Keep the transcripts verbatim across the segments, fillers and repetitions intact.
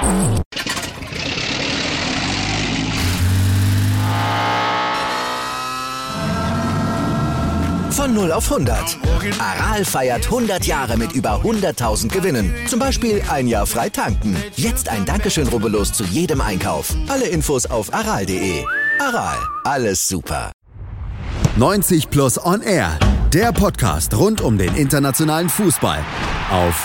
Von null auf hundert. Aral feiert hundert Jahre mit über hunderttausend Gewinnen. Zum Beispiel ein Jahr frei tanken. Jetzt ein Dankeschön, rubbellos zu jedem Einkauf. Alle Infos auf aral punkt de. Aral, alles super. neunzig Plus On Air. Der Podcast rund um den internationalen Fußball. Auf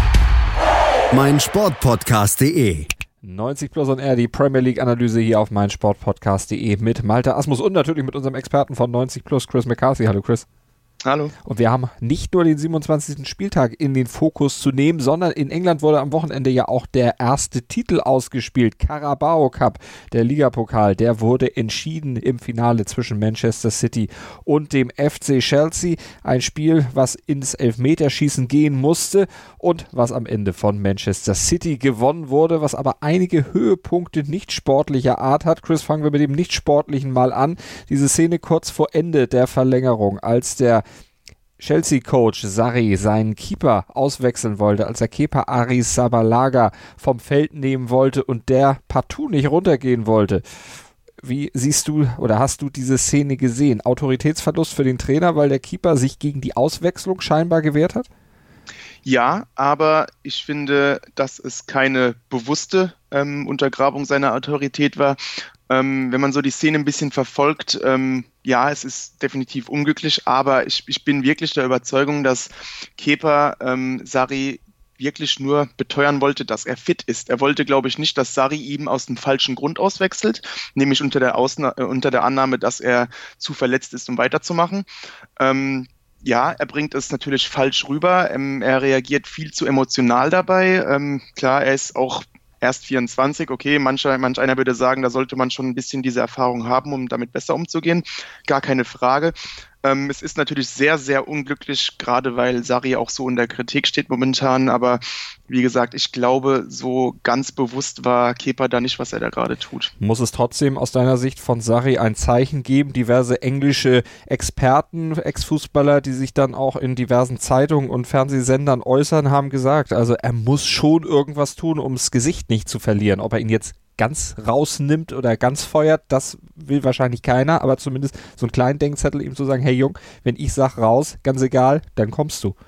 meinsportpodcast punkt de. neunzig Plus On Air, die Premier League Analyse hier auf meinsportpodcast punkt de mit Malte Asmus und natürlich mit unserem Experten von neunzig Plus, Chris McCarthy. Hallo Chris. Hallo. Und wir haben nicht nur den siebenundzwanzigsten Spieltag in den Fokus zu nehmen, sondern in England wurde am Wochenende ja auch der erste Titel ausgespielt. Carabao Cup, der Ligapokal, der wurde entschieden im Finale zwischen Manchester City und dem F C Chelsea. Ein Spiel, was ins Elfmeterschießen gehen musste und was am Ende von Manchester City gewonnen wurde, was aber einige Höhepunkte nicht sportlicher Art hat. Chris, fangen wir mit dem nicht sportlichen mal an. Diese Szene kurz vor Ende der Verlängerung, als der Chelsea-Coach Sarri seinen Keeper auswechseln wollte, als er Kepa Arrizabalaga vom Feld nehmen wollte und der partout nicht runtergehen wollte. Wie siehst du oder hast du diese Szene gesehen? Autoritätsverlust für den Trainer, weil der Keeper sich gegen die Auswechslung scheinbar gewehrt hat? Ja, aber ich finde, dass es keine bewusste ähm, Untergrabung seiner Autorität war. Ähm, wenn man so die Szene ein bisschen verfolgt, ähm, ja, es ist definitiv unglücklich, aber ich, ich bin wirklich der Überzeugung, dass Kepa ähm, Sarri wirklich nur beteuern wollte, dass er fit ist. Er wollte, glaube ich, nicht, dass Sarri ihm aus dem falschen Grund auswechselt, nämlich unter der, Ausna- äh, unter der Annahme, dass er zu verletzt ist, um weiterzumachen. Ähm, Ja, er bringt es natürlich falsch rüber. Ähm, er reagiert viel zu emotional dabei. Ähm, klar, er ist auch erst vierundzwanzig. Okay, mancher, manch einer würde sagen, da sollte man schon ein bisschen diese Erfahrung haben, um damit besser umzugehen. Gar keine Frage. Ähm, es ist natürlich sehr, sehr unglücklich, gerade weil Sarri auch so in der Kritik steht momentan. Aber wie gesagt, ich glaube, so ganz bewusst war Kepa da nicht, was er da gerade tut. Muss es trotzdem aus deiner Sicht von Sarri ein Zeichen geben? Diverse englische Experten, Ex-Fußballer, die sich dann auch in diversen Zeitungen und Fernsehsendern äußern, haben gesagt, also er muss schon irgendwas tun, um das Gesicht nicht zu verlieren. Ob er ihn jetzt ganz rausnimmt oder ganz feuert, das will wahrscheinlich keiner, aber zumindest so einen kleinen Denkzettel ihm zu sagen, hey Jung, wenn ich sag raus, ganz egal, dann kommst du.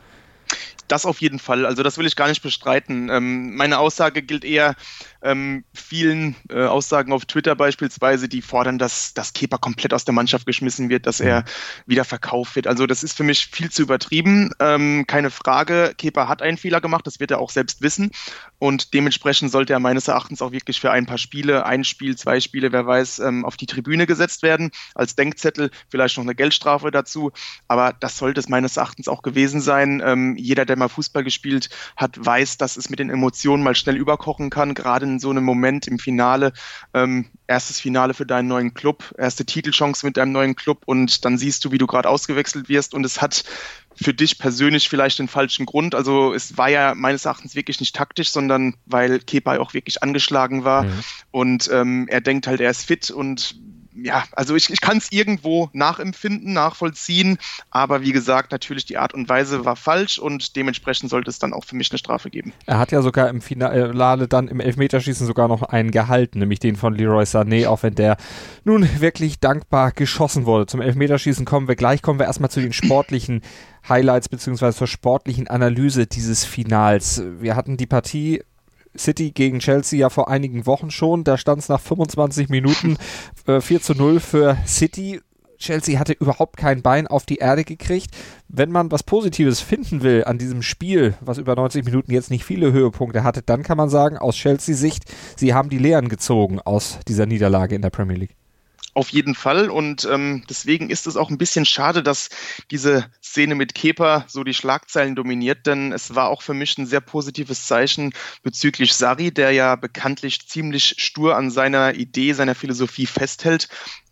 Das auf jeden Fall, also das will ich gar nicht bestreiten. Ähm, meine Aussage gilt eher ähm, vielen äh, Aussagen auf Twitter beispielsweise, die fordern, dass, dass Kepa komplett aus der Mannschaft geschmissen wird, dass er wieder verkauft wird. Also das ist für mich viel zu übertrieben. Ähm, keine Frage, Kepa hat einen Fehler gemacht, das wird er auch selbst wissen und dementsprechend sollte er meines Erachtens auch wirklich für ein paar Spiele, ein Spiel, zwei Spiele, wer weiß, ähm, auf die Tribüne gesetzt werden, als Denkzettel, vielleicht noch eine Geldstrafe dazu, aber das sollte es meines Erachtens auch gewesen sein. Ähm, jeder, der mal Fußball gespielt hat, weiß, dass es mit den Emotionen mal schnell überkochen kann, gerade in so einem Moment im Finale, ähm, erstes Finale für deinen neuen Club, erste Titelchance mit deinem neuen Club und dann siehst du, wie du gerade ausgewechselt wirst und es hat für dich persönlich vielleicht den falschen Grund, also es war ja meines Erachtens wirklich nicht taktisch, sondern weil Kepa auch wirklich angeschlagen war mhm. und ähm, er denkt halt, er ist fit und ja, also ich, ich kann es irgendwo nachempfinden, nachvollziehen, aber wie gesagt, natürlich die Art und Weise war falsch und dementsprechend sollte es dann auch für mich eine Strafe geben. Er hat ja sogar im Finale dann im Elfmeterschießen sogar noch einen gehalten, nämlich den von Leroy Sané, auch wenn der nun wirklich dankbar geschossen wurde. Zum Elfmeterschießen kommen wir gleich, kommen wir erstmal zu den sportlichen Highlights beziehungsweise zur sportlichen Analyse dieses Finals. Wir hatten die Partie City gegen Chelsea ja vor einigen Wochen schon. Da stand es nach fünfundzwanzig Minuten äh, vier zu null für City. Chelsea hatte überhaupt kein Bein auf die Erde gekriegt. Wenn man was Positives finden will an diesem Spiel, was über neunzig Minuten jetzt nicht viele Höhepunkte hatte, dann kann man sagen, aus Chelsea-Sicht, sie haben die Lehren gezogen aus dieser Niederlage in der Premier League. Auf jeden Fall und ähm, deswegen ist es auch ein bisschen schade, dass diese Szene mit Kepa so die Schlagzeilen dominiert, denn es war auch für mich ein sehr positives Zeichen bezüglich Sarri, der ja bekanntlich ziemlich stur an seiner Idee, seiner Philosophie festhält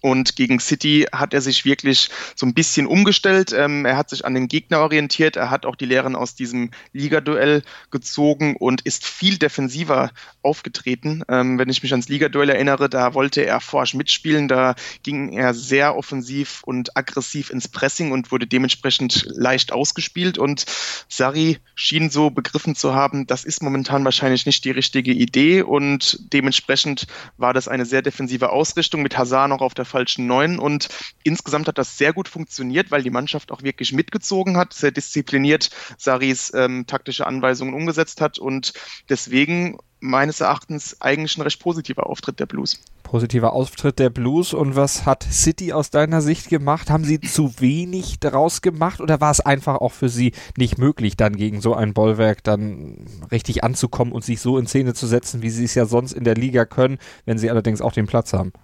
Und gegen City hat er sich wirklich so ein bisschen umgestellt. Ähm, er hat sich an den Gegner orientiert. Er hat auch die Lehren aus diesem Ligaduell gezogen und ist viel defensiver aufgetreten. Ähm, wenn ich mich ans Ligaduell erinnere, da wollte er forsch mitspielen. Da ging er sehr offensiv und aggressiv ins Pressing und wurde dementsprechend leicht ausgespielt. Und Sarri schien so begriffen zu haben, das ist momentan wahrscheinlich nicht die richtige Idee. Und dementsprechend war das eine sehr defensive Ausrichtung mit Hazard noch auf der falschen Neun. Und insgesamt hat das sehr gut funktioniert, weil die Mannschaft auch wirklich mitgezogen hat, sehr diszipliniert Sarris ähm, taktische Anweisungen umgesetzt hat. Und deswegen meines Erachtens eigentlich ein recht positiver Auftritt der Blues. Positiver Auftritt der Blues. Und was hat City aus deiner Sicht gemacht? Haben sie zu wenig daraus gemacht oder war es einfach auch für sie nicht möglich, dann gegen so ein Bollwerk dann richtig anzukommen und sich so in Szene zu setzen, wie sie es ja sonst in der Liga können, wenn sie allerdings auch den Platz haben?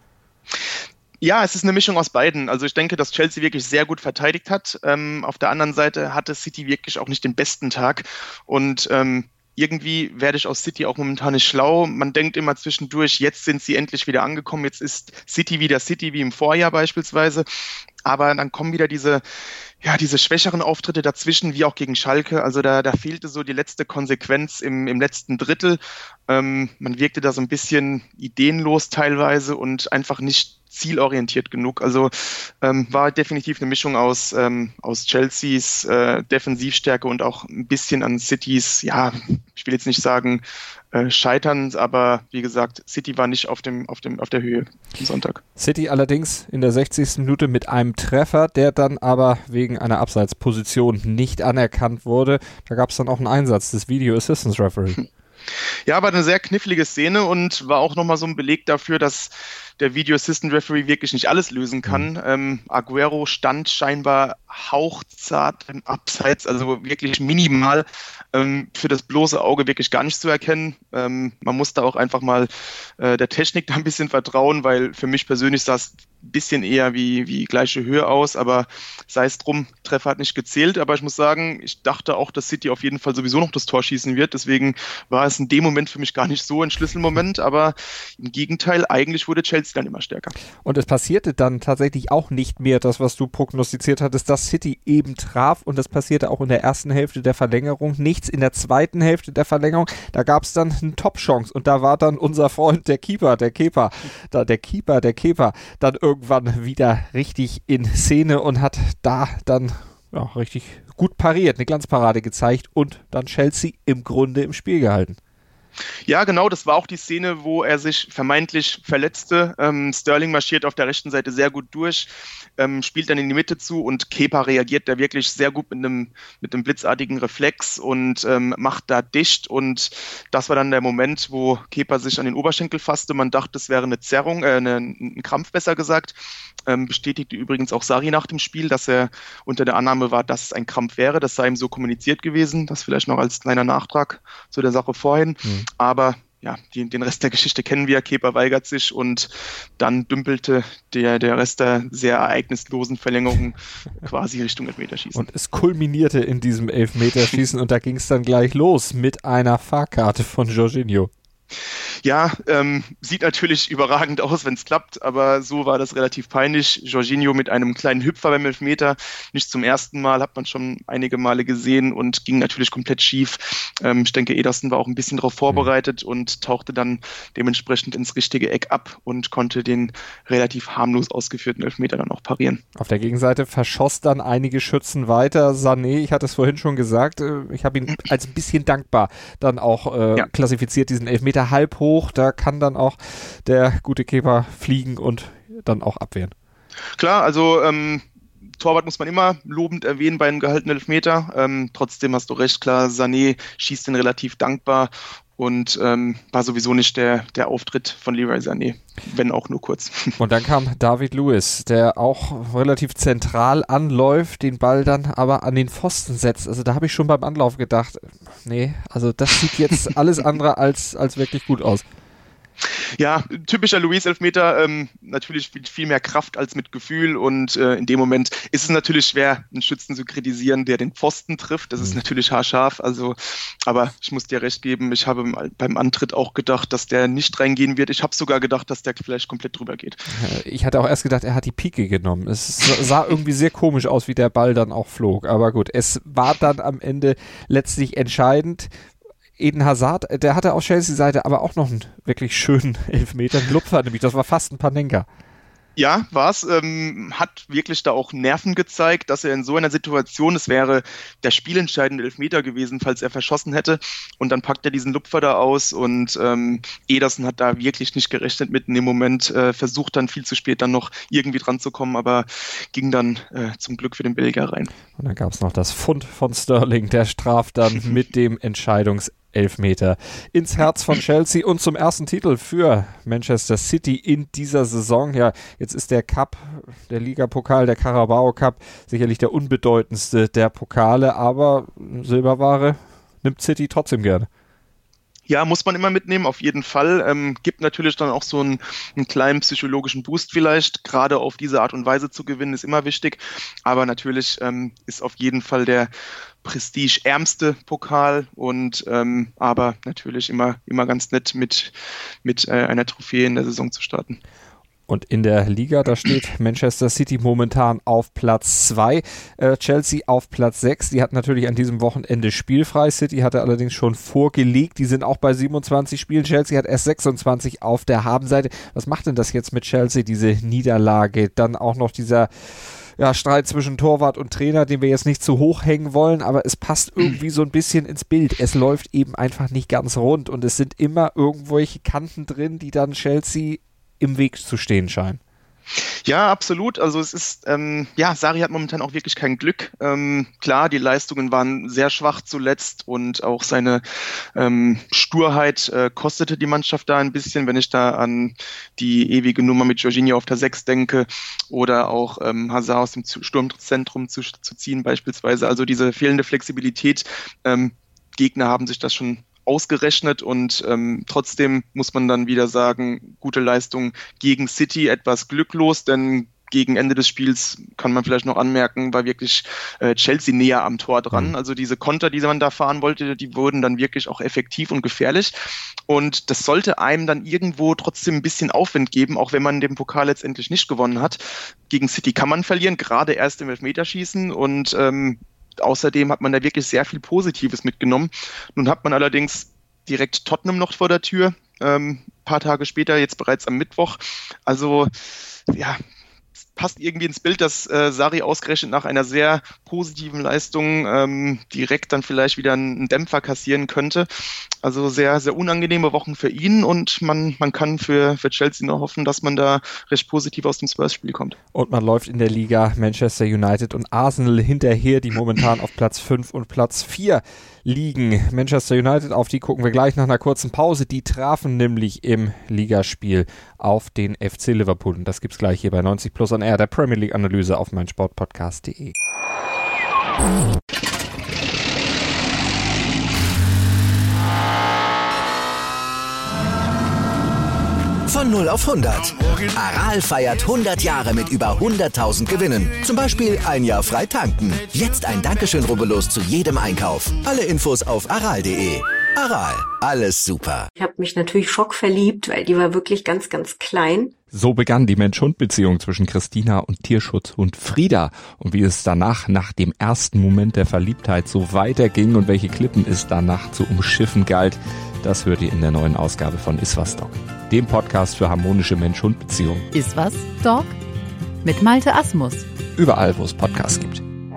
Ja, es ist eine Mischung aus beiden. Also ich denke, dass Chelsea wirklich sehr gut verteidigt hat. Ähm, auf der anderen Seite hatte City wirklich auch nicht den besten Tag und ähm, irgendwie werde ich aus City auch momentan nicht schlau. Man denkt immer zwischendurch, jetzt sind sie endlich wieder angekommen, jetzt ist City wieder City wie im Vorjahr beispielsweise. Aber dann kommen wieder diese, ja, diese schwächeren Auftritte dazwischen, wie auch gegen Schalke. Also da, da fehlte so die letzte Konsequenz im, im letzten Drittel. Ähm, man wirkte da so ein bisschen ideenlos teilweise und einfach nicht zielorientiert genug. Also ähm, war definitiv eine Mischung aus, ähm, aus Chelseas äh, Defensivstärke und auch ein bisschen an Citys, ja, ich will jetzt nicht sagen äh, Scheitern, aber wie gesagt, City war nicht auf dem, auf dem, auf der Höhe am Sonntag. City allerdings in der sechzigsten Minute mit einem Treffer, der dann aber wegen einer Abseitsposition nicht anerkannt wurde. Da gab es dann auch einen Einsatz des Video Assistance Referee. Ja, war eine sehr knifflige Szene und war auch nochmal so ein Beleg dafür, dass der Video Assistant Referee wirklich nicht alles lösen kann. Mhm. Ähm, Aguero stand scheinbar hauchzart im Abseits, also wirklich minimal, ähm, für das bloße Auge wirklich gar nicht zu erkennen. Ähm, man muss da auch einfach mal äh, der Technik da ein bisschen vertrauen, weil für mich persönlich sah es ein bisschen eher wie, wie gleiche Höhe aus, aber sei es drum, Treffer hat nicht gezählt, aber ich muss sagen, ich dachte auch, dass City auf jeden Fall sowieso noch das Tor schießen wird, deswegen war es in dem Moment für mich gar nicht so ein Schlüsselmoment, aber im Gegenteil, eigentlich wurde Chelsea dann immer stärker. Und es passierte dann tatsächlich auch nicht mehr das, was du prognostiziert hattest, dass City eben traf und das passierte auch in der ersten Hälfte der Verlängerung, nichts in der zweiten Hälfte der Verlängerung, da gab es dann eine Top-Chance und da war dann unser Freund, der Keeper, der Kepa, da der Keeper, der Kepa, dann irgendwann wieder richtig in Szene und hat da dann ja, richtig gut pariert, eine Glanzparade gezeigt und dann Chelsea im Grunde im Spiel gehalten. Ja, genau, das war auch die Szene, wo er sich vermeintlich verletzte. Ähm, Sterling marschiert auf der rechten Seite sehr gut durch, ähm, spielt dann in die Mitte zu und Kepa reagiert da wirklich sehr gut mit einem, mit einem blitzartigen Reflex und ähm, macht da dicht und das war dann der Moment, wo Kepa sich an den Oberschenkel fasste. Man dachte, es wäre eine Zerrung, äh, eine, ein Krampf besser gesagt. Ähm, bestätigte übrigens auch Sarri nach dem Spiel, dass er unter der Annahme war, dass es ein Krampf wäre. Das sei ihm so kommuniziert gewesen. Das vielleicht noch als kleiner Nachtrag zu der Sache vorhin. Mhm. Aber ja, die, den Rest der Geschichte kennen wir. Kepa weigert sich und dann dümpelte der, der Rest der sehr ereignislosen Verlängerung quasi Richtung Elfmeterschießen. Und es kulminierte in diesem Elfmeterschießen und da ging es dann gleich los mit einer Fahrkarte von Jorginho. Ja, ähm, sieht natürlich überragend aus, wenn es klappt, aber so war das relativ peinlich. Jorginho mit einem kleinen Hüpfer beim Elfmeter, nicht zum ersten Mal, hat man schon einige Male gesehen und ging natürlich komplett schief. Ähm, ich denke, Ederson war auch ein bisschen darauf vorbereitet mhm. und tauchte dann dementsprechend ins richtige Eck ab und konnte den relativ harmlos ausgeführten Elfmeter dann auch parieren. Auf der Gegenseite verschoss dann einige Schützen weiter. Sané, ich hatte es vorhin schon gesagt, ich habe ihn als ein bisschen dankbar dann auch äh, ja. klassifiziert, diesen Elfmeter halb hoch, da kann dann auch der gute Kepa fliegen und dann auch abwehren. Klar, also ähm, Torwart muss man immer lobend erwähnen bei einem gehaltenen Elfmeter. Ähm, trotzdem hast du recht, klar, Sané schießt den relativ dankbar und ähm, war sowieso nicht der, der Auftritt von Leroy Sané, wenn auch nur kurz. Und dann kam David Luiz, der auch relativ zentral anläuft, den Ball dann aber an den Pfosten setzt. Also da habe ich schon beim Anlauf gedacht, nee, also das sieht jetzt alles andere als, als wirklich gut aus. Ja, typischer Luiz-Elfmeter, ähm, natürlich mit viel mehr Kraft als mit Gefühl und äh, in dem Moment ist es natürlich schwer, einen Schützen zu kritisieren, der den Pfosten trifft. Das ist natürlich haarscharf, also, aber ich muss dir recht geben, ich habe beim Antritt auch gedacht, dass der nicht reingehen wird. Ich habe sogar gedacht, dass der vielleicht komplett drüber geht. Ich hatte auch erst gedacht, er hat die Pike genommen. Es sah irgendwie sehr komisch aus, wie der Ball dann auch flog, aber gut, es war dann am Ende letztlich entscheidend. Eden Hazard, der hatte auf Chelsea-Seite aber auch noch einen wirklich schönen Elfmeter, einen Lupfer, nämlich das war fast ein Panenka. Ja, war's. Ähm, hat wirklich da auch Nerven gezeigt, dass er in so einer Situation, es wäre der spielentscheidende Elfmeter gewesen, falls er verschossen hätte. Und dann packt er diesen Lupfer da aus und ähm, Ederson hat da wirklich nicht gerechnet mit in dem Moment, äh, versucht dann viel zu spät dann noch irgendwie dran zu kommen, aber ging dann äh, zum Glück für den Belgier rein. Und dann gab es noch das Pfund von Sterling, der straft dann mit dem Entscheidungs Elfmeter ins Herz von Chelsea und zum ersten Titel für Manchester City in dieser Saison. Ja, jetzt ist der Cup, der Ligapokal, der Carabao Cup, sicherlich der unbedeutendste der Pokale, aber Silberware nimmt City trotzdem gerne. Ja, muss man immer mitnehmen, auf jeden Fall. Ähm, gibt natürlich dann auch so einen, einen kleinen psychologischen Boost vielleicht. Gerade auf diese Art und Weise zu gewinnen, ist immer wichtig. Aber natürlich ähm, ist auf jeden Fall der prestigeärmste Pokal und ähm, aber natürlich immer, immer ganz nett mit, mit äh, einer Trophäe in der Saison zu starten. Und in der Liga, da steht Manchester City momentan auf Platz zwei, äh, Chelsea auf Platz sechs. Die hat natürlich an diesem Wochenende spielfrei. City hatte allerdings schon vorgelegt. Die sind auch bei siebenundzwanzig Spielen. Chelsea hat erst sechsundzwanzig auf der Habenseite. Was macht denn das jetzt mit Chelsea, diese Niederlage? Dann auch noch dieser ja, Streit zwischen Torwart und Trainer, den wir jetzt nicht zu hoch hängen wollen, aber es passt irgendwie so ein bisschen ins Bild. Es läuft eben einfach nicht ganz rund und es sind immer irgendwelche Kanten drin, die dann Chelsea im Weg zu stehen scheinen. Ja, absolut. Also es ist, ähm, ja, Sarri hat momentan auch wirklich kein Glück. Ähm, klar, die Leistungen waren sehr schwach zuletzt und auch seine ähm, Sturheit äh, kostete die Mannschaft da ein bisschen, wenn ich da an die ewige Nummer mit Jorginho auf der sechs denke oder auch ähm, Hazard aus dem Sturmzentrum zu, zu ziehen beispielsweise. Also diese fehlende Flexibilität, ähm, Gegner haben sich das schon ausgerechnet und ähm, trotzdem muss man dann wieder sagen, gute Leistung gegen City, etwas glücklos, denn gegen Ende des Spiels kann man vielleicht noch anmerken, war wirklich äh, Chelsea näher am Tor dran. Mhm. Also diese Konter, die man da fahren wollte, die wurden dann wirklich auch effektiv und gefährlich. Und das sollte einem dann irgendwo trotzdem ein bisschen Aufwind geben, auch wenn man den Pokal letztendlich nicht gewonnen hat. Gegen City kann man verlieren, gerade erst im Elfmeterschießen und ähm, außerdem hat man da wirklich sehr viel Positives mitgenommen. Nun hat man allerdings direkt Tottenham noch vor der Tür, ähm, ein paar Tage später, jetzt bereits am Mittwoch. Also, ja, passt irgendwie ins Bild, dass äh, Sarri ausgerechnet nach einer sehr positiven Leistung ähm, direkt dann vielleicht wieder einen Dämpfer kassieren könnte. Also sehr, sehr unangenehme Wochen für ihn und man, man kann für, für Chelsea nur hoffen, dass man da recht positiv aus dem Spurs-Spiel kommt. Und man läuft in der Liga Manchester United und Arsenal hinterher, die momentan auf Platz fünf und Platz vier liegen. Manchester United, auf die gucken wir gleich nach einer kurzen Pause. Die trafen nämlich im Ligaspiel auf den F C Liverpool. Und das gibt's gleich hier bei neunzig Plus on Air, der Premier League Analyse auf meinsportpodcast punkt de. Von null auf hundert. Aral feiert hundert Jahre mit über hunderttausend Gewinnen. Zum Beispiel ein Jahr frei tanken. Jetzt ein Dankeschön, rubbellos zu jedem Einkauf. Alle Infos auf aral punkt de. Aral, alles super. Ich habe mich natürlich schockverliebt, weil die war wirklich ganz, ganz klein. So begann die Mensch-Hund-Beziehung zwischen Christina und Tierschutzhund Frieda. Und wie es danach, nach dem ersten Moment der Verliebtheit, so weiterging und welche Klippen es danach zu umschiffen galt, das hört ihr in der neuen Ausgabe von Iswas Dog, dem Podcast für harmonische Mensch-Hund-Beziehungen. Iswas Dog mit Malte Asmus. Überall, wo es Podcasts gibt.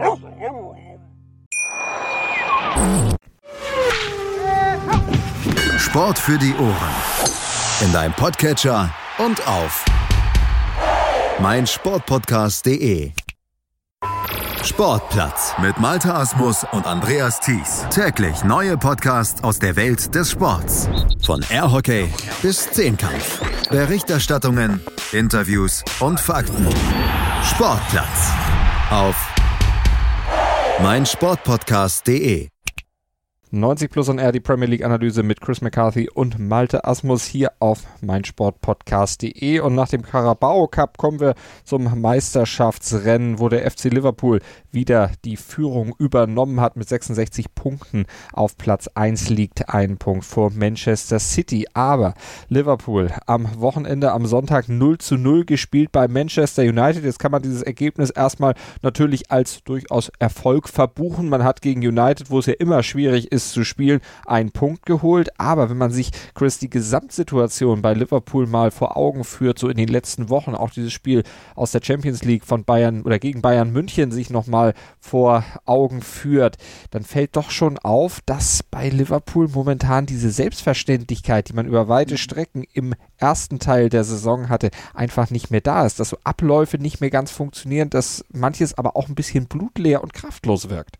Sport für die Ohren. In deinem Podcatcher und auf meinsportpodcast punkt de. Sportplatz mit Malte Asmus und Andreas Thies. Täglich neue Podcasts aus der Welt des Sports. Von Airhockey bis Zehnkampf. Berichterstattungen, Interviews und Fakten. Sportplatz auf meinsportpodcast punkt de. neunzig Plus on Air, die Premier League Analyse mit Chris McCarthy und Malte Asmus hier auf meinsportpodcast punkt de. Und nach dem Carabao Cup kommen wir zum Meisterschaftsrennen, wo der F C Liverpool wieder die Führung übernommen hat mit sechsundsechzig Punkten. Auf Platz eins liegt ein Punkt vor Manchester City. Aber Liverpool am Wochenende, am Sonntag null zu null gespielt bei Manchester United. Jetzt kann man dieses Ergebnis erstmal natürlich als durchaus Erfolg verbuchen. Man hat gegen United, wo es ja immer schwierig ist zu spielen, einen Punkt geholt. Aber wenn man sich, Chris, die Gesamtsituation bei Liverpool mal vor Augen führt, so in den letzten Wochen, auch dieses Spiel aus der Champions League von Bayern oder gegen Bayern München sich nochmal vor Augen führt, dann fällt doch schon auf, dass bei Liverpool momentan diese Selbstverständlichkeit, die man über weite Strecken im ersten Teil der Saison hatte, einfach nicht mehr da ist, dass so Abläufe nicht mehr ganz funktionieren, dass manches aber auch ein bisschen blutleer und kraftlos wirkt.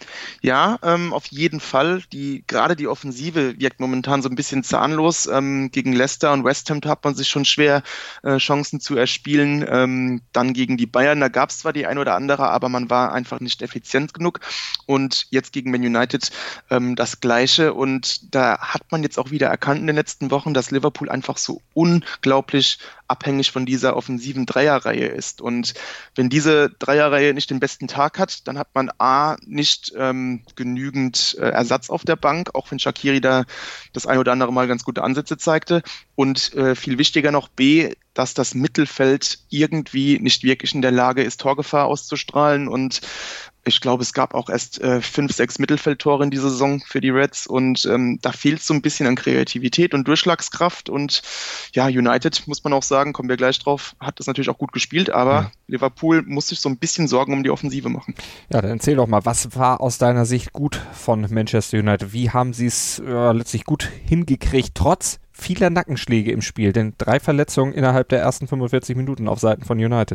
Ja, ähm, auf jeden Fall. Die, gerade die Offensive wirkt momentan so ein bisschen zahnlos. Ähm, gegen Leicester und West Ham hat man sich schon schwer, äh, Chancen zu erspielen. Ähm, dann gegen die Bayern, da gab es zwar die ein oder andere, aber man war einfach nicht effizient genug. Und jetzt gegen Man United ähm, das Gleiche. Und da hat man jetzt auch wieder erkannt in den letzten Wochen, dass Liverpool einfach so unglaublich abhängig von dieser offensiven Dreierreihe ist. Und wenn diese Dreierreihe nicht den besten Tag hat, dann hat man A, nicht ähm, genügend äh, Ersatz auf der Bank, auch wenn Shaqiri da das ein oder andere Mal ganz gute Ansätze zeigte. Und äh, viel wichtiger noch B, dass das Mittelfeld irgendwie nicht wirklich in der Lage ist, Torgefahr auszustrahlen. Und ich glaube, es gab auch erst äh, fünf, sechs Mittelfeldtore in dieser Saison für die Reds und ähm, da fehlt so ein bisschen an Kreativität und Durchschlagskraft und ja, United, muss man auch sagen, kommen wir gleich drauf, hat das natürlich auch gut gespielt, aber mhm. Liverpool muss sich so ein bisschen Sorgen um die Offensive machen. Ja, dann erzähl doch mal, was war aus deiner Sicht gut von Manchester United? Wie haben sie es äh, letztlich gut hingekriegt, trotz vieler Nackenschläge im Spiel? Denn drei Verletzungen innerhalb der ersten fünfundvierzig Minuten auf Seiten von United.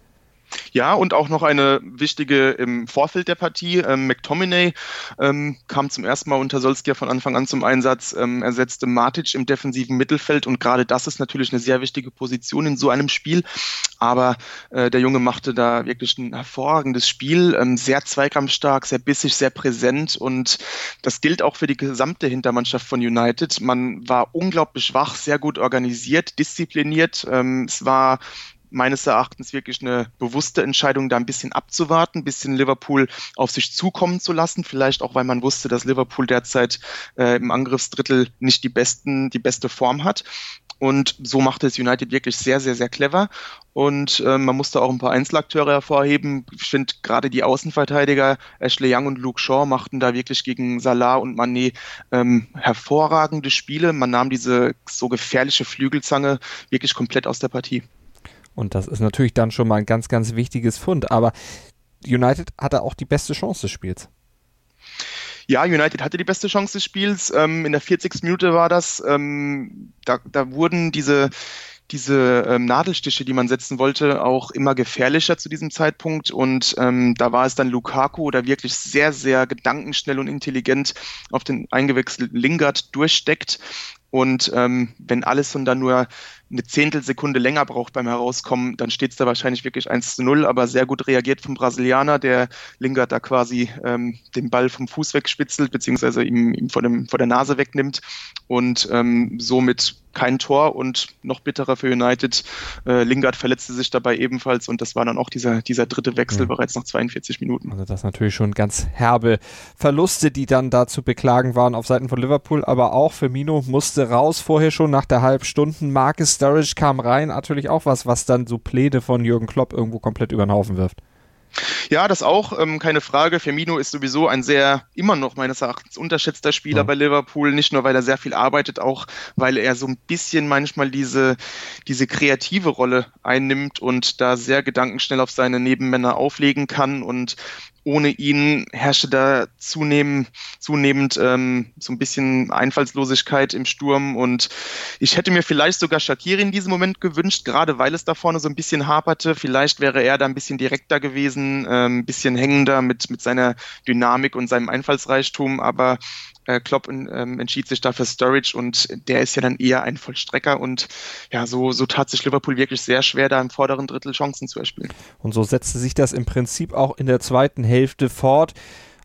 Ja, und auch noch eine wichtige im Vorfeld der Partie. Ähm, McTominay ähm, kam zum ersten Mal unter Solskjaer von Anfang an zum Einsatz, ähm, ersetzte Matic im defensiven Mittelfeld und gerade das ist natürlich eine sehr wichtige Position in so einem Spiel. Aber äh, der Junge machte da wirklich ein hervorragendes Spiel, ähm, sehr zweikampfstark, sehr bissig, sehr präsent und das gilt auch für die gesamte Hintermannschaft von United. Man war unglaublich wach, sehr gut organisiert, diszipliniert. Ähm, es war meines Erachtens wirklich eine bewusste Entscheidung, da ein bisschen abzuwarten, ein bisschen Liverpool auf sich zukommen zu lassen. Vielleicht auch, weil man wusste, dass Liverpool derzeit äh, im Angriffsdrittel nicht die besten, die beste Form hat. Und so machte es United wirklich sehr, sehr, sehr clever. Und äh, man musste auch ein paar Einzelakteure hervorheben. Ich finde, gerade die Außenverteidiger Ashley Young und Luke Shaw machten da wirklich gegen Salah und Mané ähm, hervorragende Spiele. Man nahm diese so gefährliche Flügelzange wirklich komplett aus der Partie. Und das ist natürlich dann schon mal ein ganz, ganz wichtiges Fund. Aber United hatte auch die beste Chance des Spiels. Ja, United hatte die beste Chance des Spiels. Ähm, in der vierzigsten Minute war das. Ähm, da, da wurden diese, diese ähm, Nadelstiche, die man setzen wollte, auch immer gefährlicher zu diesem Zeitpunkt. Und ähm, da war es dann Lukaku, der wirklich sehr, sehr gedankenschnell und intelligent auf den eingewechselten Lingard durchsteckt. Und ähm, wenn Alisson dann nur eine Zehntelsekunde länger braucht beim Herauskommen, dann steht es da wahrscheinlich wirklich eins zu null, aber sehr gut reagiert vom Brasilianer, der Lingard da quasi ähm, den Ball vom Fuß wegspitzelt, beziehungsweise ihm, ihm vor, dem, vor der Nase wegnimmt und ähm, somit kein Tor und noch bitterer für United, äh, Lingard verletzte sich dabei ebenfalls und das war dann auch dieser, dieser dritte Wechsel mhm. bereits nach zweiundvierzig Minuten. Also das natürlich schon ganz herbe Verluste, die dann da zu beklagen waren auf Seiten von Liverpool, aber auch Firmino musste raus, vorher schon nach der Halbstunden. Marcus Sturridge kam rein, natürlich auch was, was dann so Pläne von Jürgen Klopp irgendwo komplett über den Haufen wirft. Ja, das auch, ähm, keine Frage. Firmino ist sowieso ein sehr, immer noch meines Erachtens unterschätzter Spieler ja. bei Liverpool. Nicht nur, weil er sehr viel arbeitet, auch weil er so ein bisschen manchmal diese, diese kreative Rolle einnimmt und da sehr gedankenschnell auf seine Nebenmänner auflegen kann und ohne ihn herrschte da zunehmend, zunehmend ähm, so ein bisschen Einfallslosigkeit im Sturm und ich hätte mir vielleicht sogar Shaqiri in diesem Moment gewünscht, gerade weil es da vorne so ein bisschen haperte. Vielleicht wäre er da ein bisschen direkter gewesen, äh, ein bisschen hängender mit, mit seiner Dynamik und seinem Einfallsreichtum, aber äh, Klopp ähm, entschied sich da für Sturridge und der ist ja dann eher ein Vollstrecker und ja, so, so tat sich Liverpool wirklich sehr schwer, da im vorderen Drittel Chancen zu erspielen. Und so setzte sich das im Prinzip auch in der zweiten Hälfte fort.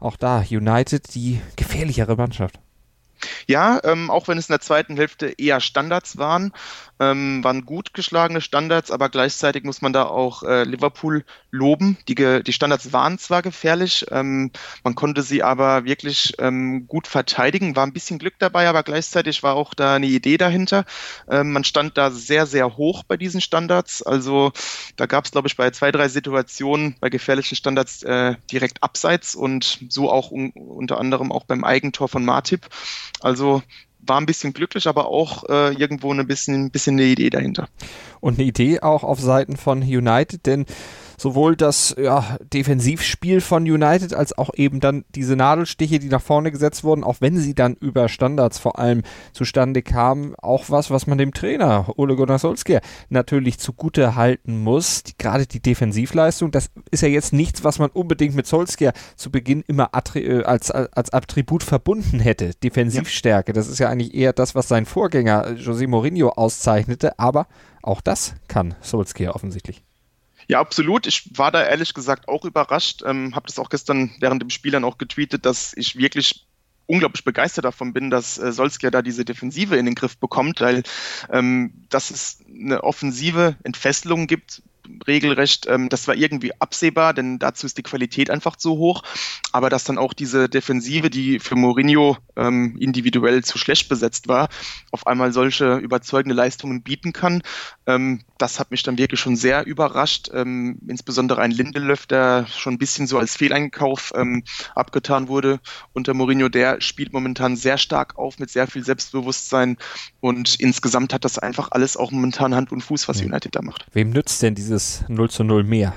auch da United die gefährlichere Mannschaft. Ja, ähm, auch wenn es in der zweiten Hälfte eher Standards waren, ähm, waren gut geschlagene Standards, aber gleichzeitig muss man da auch äh, Liverpool loben. Die, ge- die Standards waren zwar gefährlich, ähm, man konnte sie aber wirklich ähm, gut verteidigen, war ein bisschen Glück dabei, aber gleichzeitig war auch da eine Idee dahinter. Ähm, man stand da sehr, sehr hoch bei diesen Standards, also da gab es, glaube ich, bei zwei, drei Situationen bei gefährlichen Standards äh, direkt abseits und so auch un- unter anderem auch beim Eigentor von Matip. Also war ein bisschen glücklich, aber auch äh, irgendwo ein bisschen, bisschen eine Idee dahinter. Und eine Idee auch auf Seiten von United, denn sowohl das ja, Defensivspiel von United als auch eben dann diese Nadelstiche, die nach vorne gesetzt wurden, auch wenn sie dann über Standards vor allem zustande kamen, auch was, was man dem Trainer Ole Gunnar Solskjaer natürlich zugute halten muss. Die, gerade die Defensivleistung, das ist ja jetzt nichts, was man unbedingt mit Solskjaer zu Beginn immer attri- als, als Attribut verbunden hätte. Defensivstärke, ja. Das ist ja eigentlich eher das, was sein Vorgänger José Mourinho auszeichnete, aber auch das kann Solskjaer offensichtlich. Ja, absolut. Ich war da ehrlich gesagt auch überrascht. Ähm, habe das auch gestern während dem Spiel dann auch getweetet, dass ich wirklich unglaublich begeistert davon bin, dass äh, Solskjaer da diese Defensive in den Griff bekommt, weil ähm, dass es eine offensive Entfesselung gibt, regelrecht, ähm, das war irgendwie absehbar, denn dazu ist die Qualität einfach zu hoch, aber dass dann auch diese Defensive, die für Mourinho ähm, individuell zu schlecht besetzt war, auf einmal solche überzeugende Leistungen bieten kann, ähm, das hat mich dann wirklich schon sehr überrascht, ähm, insbesondere ein Lindelöf, der schon ein bisschen so als Fehleinkauf ähm, abgetan wurde unter Mourinho, der spielt momentan sehr stark auf mit sehr viel Selbstbewusstsein und insgesamt hat das einfach alles auch momentan Hand und Fuß, was United da macht. Wem nützt denn dieses null zu null mehr?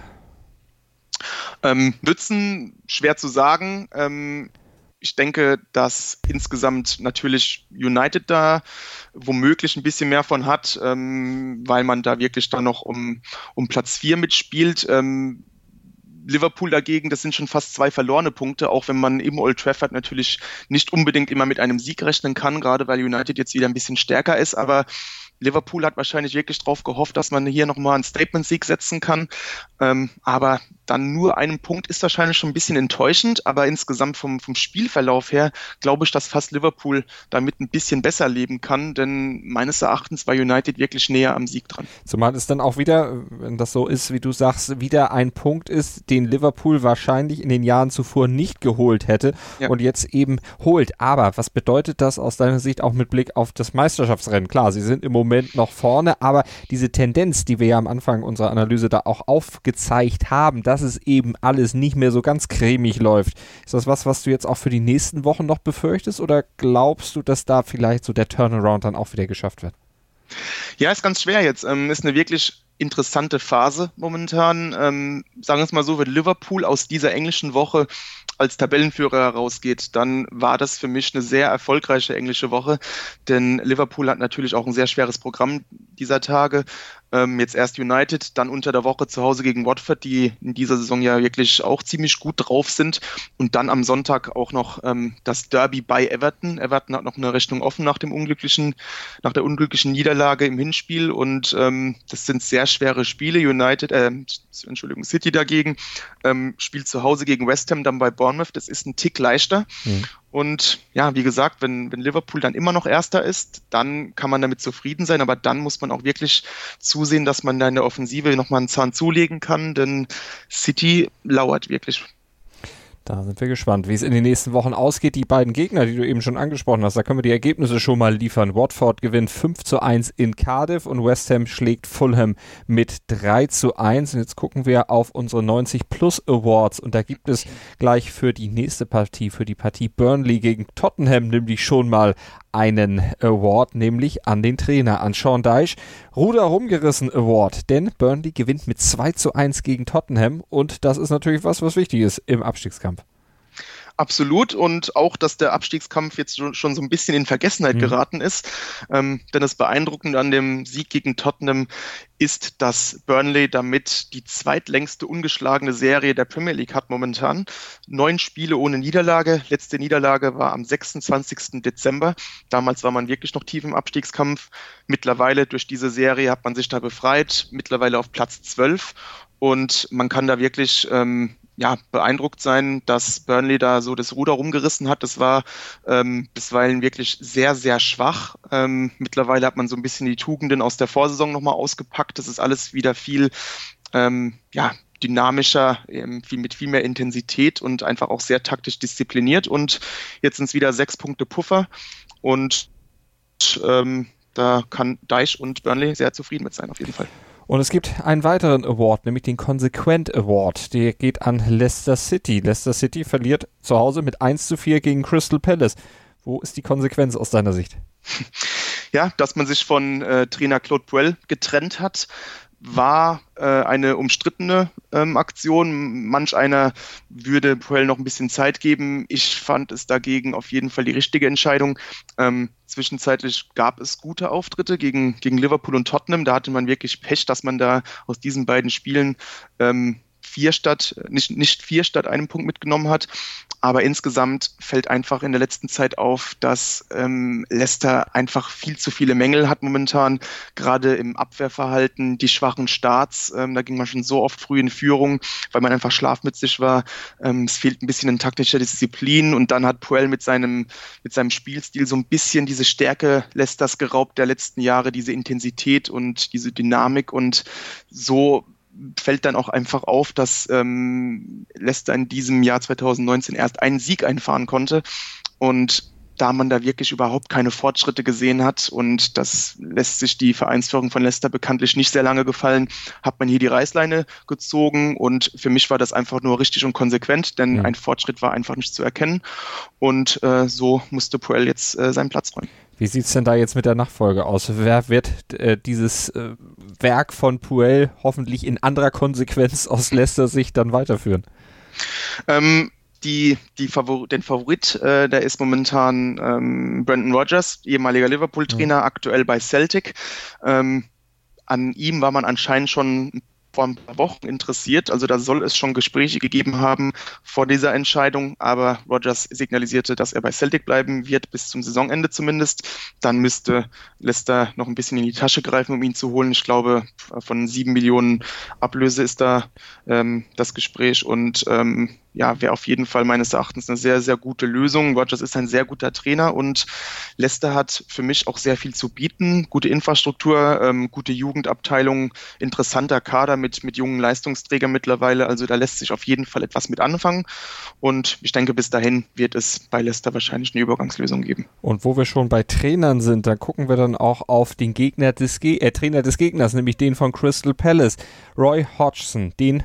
Ähm, nützen, schwer zu sagen. Ähm, ich denke, dass insgesamt natürlich United da womöglich ein bisschen mehr von hat, ähm, weil man da wirklich dann noch um, um Platz vier mitspielt. Ähm, Liverpool dagegen, das sind schon fast zwei verlorene Punkte, auch wenn man im Old Trafford natürlich nicht unbedingt immer mit einem Sieg rechnen kann, gerade weil United jetzt wieder ein bisschen stärker ist, aber Liverpool hat wahrscheinlich wirklich darauf gehofft, dass man hier nochmal einen Statement-Sieg setzen kann, ähm, aber dann nur einen Punkt ist wahrscheinlich schon ein bisschen enttäuschend, aber insgesamt vom, vom Spielverlauf her glaube ich, dass fast Liverpool damit ein bisschen besser leben kann, denn meines Erachtens war United wirklich näher am Sieg dran. Zumal es dann auch wieder, wenn das so ist, wie du sagst, wieder ein Punkt ist, den Liverpool wahrscheinlich in den Jahren zuvor nicht geholt hätte ja. und jetzt eben holt. Aber was bedeutet das aus deiner Sicht auch mit Blick auf das Meisterschaftsrennen? Klar, sie sind im Moment noch vorne, aber diese Tendenz, die wir ja am Anfang unserer Analyse da auch aufgezeigt haben, dass es eben alles nicht mehr so ganz cremig läuft. Ist das was, was du jetzt auch für die nächsten Wochen noch befürchtest oder glaubst du, dass da vielleicht so der Turnaround dann auch wieder geschafft wird? Ja, ist ganz schwer jetzt. Ähm, ist eine wirklich interessante Phase momentan. Ähm, sagen wir es mal so, wenn Liverpool aus dieser englischen Woche als Tabellenführer herausgeht, dann war das für mich eine sehr erfolgreiche englische Woche, denn Liverpool hat natürlich auch ein sehr schweres Programm dieser Tage. Ähm, jetzt erst United, dann unter der Woche zu Hause gegen Watford, die in dieser Saison ja wirklich auch ziemlich gut drauf sind und dann am Sonntag auch noch ähm, das Derby bei Everton. Everton hat noch eine Rechnung offen nach dem unglücklichen, nach der unglücklichen Niederlage im Hinspiel und ähm, das sind sehr schwere Spiele. United, äh, Entschuldigung, City dagegen ähm, spielt zu Hause gegen West Ham, dann bei Bournemouth. Das ist ein Tick leichter. Mhm. Und ja, wie gesagt, wenn, wenn Liverpool dann immer noch Erster ist, dann kann man damit zufrieden sein, aber dann muss man auch wirklich zusehen, dass man da in der Offensive nochmal einen Zahn zulegen kann, denn City lauert wirklich. Da sind wir gespannt, wie es in den nächsten Wochen ausgeht. Die beiden Gegner, die du eben schon angesprochen hast, da können wir die Ergebnisse schon mal liefern. Watford gewinnt fünf zu eins in Cardiff und West Ham schlägt Fulham mit drei zu eins. Und jetzt gucken wir auf unsere neunzig Plus Awards und da gibt es gleich für die nächste Partie, für die Partie Burnley gegen Tottenham, nämlich schon mal einen Award, nämlich an den Trainer, an Sean Dyche. Ruder rumgerissen Award, denn Burnley gewinnt mit zwei zu eins gegen Tottenham und das ist natürlich was, was wichtig ist im Abstiegskampf. Absolut und auch, dass der Abstiegskampf jetzt schon so ein bisschen in Vergessenheit mhm. geraten ist, ähm, denn das Beeindruckende an dem Sieg gegen Tottenham ist, dass Burnley damit die zweitlängste ungeschlagene Serie der Premier League hat momentan. Neun Spiele ohne Niederlage. Letzte Niederlage war am sechsundzwanzigsten Dezember. Damals war man wirklich noch tief im Abstiegskampf. Mittlerweile durch diese Serie hat man sich da befreit. Mittlerweile auf Platz zwölf. Und man kann da wirklich ähm, ja, beeindruckt sein, dass Burnley da so das Ruder rumgerissen hat. Das war ähm, bisweilen wirklich sehr, sehr schwach. Ähm, mittlerweile hat man so ein bisschen die Tugenden aus der Vorsaison nochmal ausgepackt. Das ist alles wieder viel, ähm, ja, dynamischer, ähm, viel, mit viel mehr Intensität und einfach auch sehr taktisch diszipliniert. Und jetzt sind es wieder sechs Punkte Puffer. Und ähm, da kann Dyche und Burnley sehr zufrieden mit sein, auf jeden Fall. Und es gibt einen weiteren Award, nämlich den Consequent Award. Der geht an Leicester City. Leicester City verliert zu Hause mit eins zu vier gegen Crystal Palace. Wo ist die Konsequenz aus deiner Sicht? Ja, dass man sich von äh, Trainer Claude Puel getrennt hat, war äh, eine umstrittene ähm, Aktion. Manch einer würde Puel noch ein bisschen Zeit geben. Ich fand es dagegen auf jeden Fall die richtige Entscheidung. Ähm, zwischenzeitlich gab es gute Auftritte gegen, gegen Liverpool und Tottenham. Da hatte man wirklich Pech, dass man da aus diesen beiden Spielen ähm, vier statt, nicht, nicht vier statt einem Punkt mitgenommen hat. Aber insgesamt fällt einfach in der letzten Zeit auf, dass ähm, Leicester einfach viel zu viele Mängel hat momentan, gerade im Abwehrverhalten, die schwachen Starts, ähm, da ging man schon so oft früh in Führung, weil man einfach schlafmützig war. Ähm, es fehlt ein bisschen an taktischer Disziplin und dann hat Puel mit seinem, mit seinem Spielstil so ein bisschen diese Stärke Leicesters geraubt der letzten Jahre, diese Intensität und diese Dynamik, und so fällt dann auch einfach auf, dass ähm, Leicester in diesem Jahr zwanzig neunzehn erst einen Sieg einfahren konnte, und da man da wirklich überhaupt keine Fortschritte gesehen hat, und das lässt sich die Vereinsführung von Leicester bekanntlich nicht sehr lange gefallen, hat man hier die Reißleine gezogen, und für mich war das einfach nur richtig und konsequent, denn mhm. ein Fortschritt war einfach nicht zu erkennen, und äh, so musste Puel jetzt äh, seinen Platz räumen. Wie sieht es denn da jetzt mit der Nachfolge aus? Wer wird äh, dieses äh, Werk von Puel hoffentlich in anderer Konsequenz aus Leicester Sicht dann weiterführen? Ähm, die, die Favor- den Favorit, äh, der ist momentan ähm, Brendan Rodgers, ehemaliger Liverpool-Trainer, mhm. aktuell bei Celtic. Ähm, an ihm war man anscheinend schon vor ein paar Wochen interessiert, also da soll es schon Gespräche gegeben haben vor dieser Entscheidung, aber Rodgers signalisierte, dass er bei Celtic bleiben wird, bis zum Saisonende zumindest. Dann müsste Leicester noch ein bisschen in die Tasche greifen, um ihn zu holen. Ich glaube, von sieben Millionen Ablöse ist da ähm, das Gespräch, und ähm, ja, wäre auf jeden Fall meines Erachtens eine sehr, sehr gute Lösung. Rodgers ist ein sehr guter Trainer, und Leicester hat für mich auch sehr viel zu bieten. Gute Infrastruktur, ähm, gute Jugendabteilung, interessanter Kader mit, mit jungen Leistungsträgern mittlerweile. Also da lässt sich auf jeden Fall etwas mit anfangen. Und ich denke, bis dahin wird es bei Leicester wahrscheinlich eine Übergangslösung geben. Und wo wir schon bei Trainern sind, da gucken wir dann auch auf den Gegner des Ge- äh, Trainer des Gegners, nämlich den von Crystal Palace, Roy Hodgson, den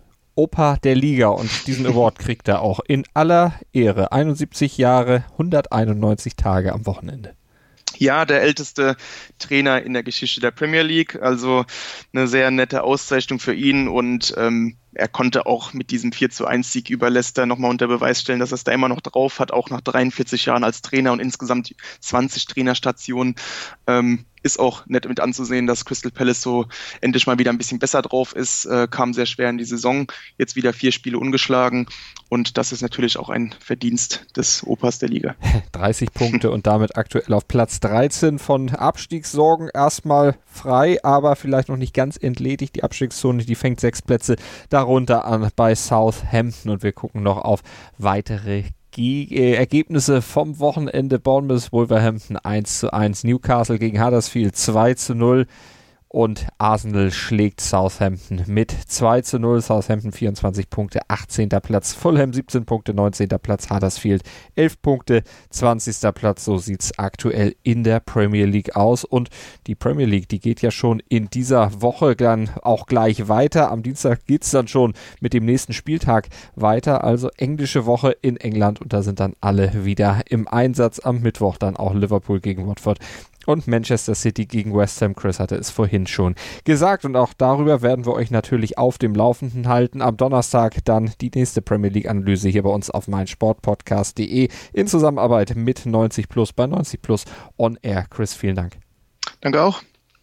Opa der Liga, und diesen Award kriegt er auch in aller Ehre. einundsiebzig Jahre, hunderteinundneunzig Tage am Wochenende. Ja, der älteste Trainer in der Geschichte der Premier League, also eine sehr nette Auszeichnung für ihn, und ähm, er konnte auch mit diesem vier zu eins Sieg über Leicester nochmal unter Beweis stellen, dass er es da immer noch drauf hat, auch nach dreiundvierzig Jahren als Trainer und insgesamt zwanzig Trainerstationen. Ähm, ist auch nett mit anzusehen, dass Crystal Palace so endlich mal wieder ein bisschen besser drauf ist, äh, kam sehr schwer in die Saison, jetzt wieder vier Spiele ungeschlagen, und das ist natürlich auch ein Verdienst des Opas der Liga. dreißig Punkte und damit aktuell auf Platz dreizehn, von Abstiegssorgen erstmal frei, aber vielleicht noch nicht ganz entledigt. Die Abstiegszone, die fängt sechs Plätze darunter an bei Southampton, und wir gucken noch auf weitere Ge- Ergebnisse vom Wochenende. Bournemouth Wolverhampton eins zu eins, Newcastle gegen Huddersfield zwei zu null, und Arsenal schlägt Southampton mit zwei zu null. Southampton vierundzwanzig Punkte, achtzehnter Platz, Fulham siebzehn Punkte, neunzehnter Platz, Huddersfield elf Punkte, zwanzigster Platz. So sieht es aktuell in der Premier League aus, und die Premier League, die geht ja schon in dieser Woche dann auch gleich weiter. Am Dienstag geht es dann schon mit dem nächsten Spieltag weiter, also englische Woche in England, und da sind dann alle wieder im Einsatz. Am Mittwoch dann auch Liverpool gegen Watford und Manchester City gegen West Ham. Chris hatte es vorhin schon gesagt, und auch darüber werden wir euch natürlich auf dem Laufenden halten. Am Donnerstag dann die nächste Premier League Analyse hier bei uns auf meinsportpodcast punkt de in Zusammenarbeit mit neunzig plus bei neunzig plus on air. Chris, vielen Dank. Danke auch.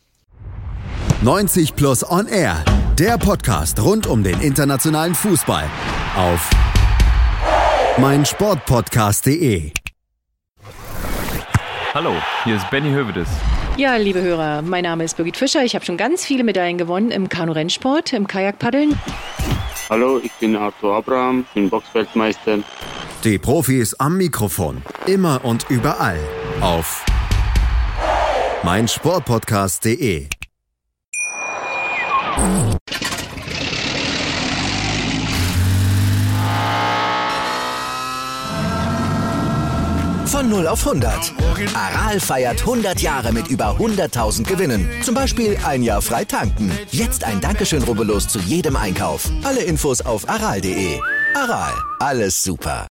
neunzig plus on air, der Podcast rund um den internationalen Fußball auf meinsportpodcast punkt de. Hallo, hier ist Benny Hövedes. Ja, liebe Hörer, mein Name ist Birgit Fischer. Ich habe schon ganz viele Medaillen gewonnen im Kanu-Rennsport, im Kajakpaddeln. Hallo, ich bin Arthur Abraham, bin Boxweltmeister. Die Profis am Mikrofon, immer und überall auf meinsportpodcast punkt de. Von null auf hundert. Aral feiert hundert Jahre mit über hunderttausend Gewinnen. Zum Beispiel ein Jahr frei tanken. Jetzt ein Dankeschön, rubbellos zu jedem Einkauf. Alle Infos auf aral punkt de. Aral, alles super.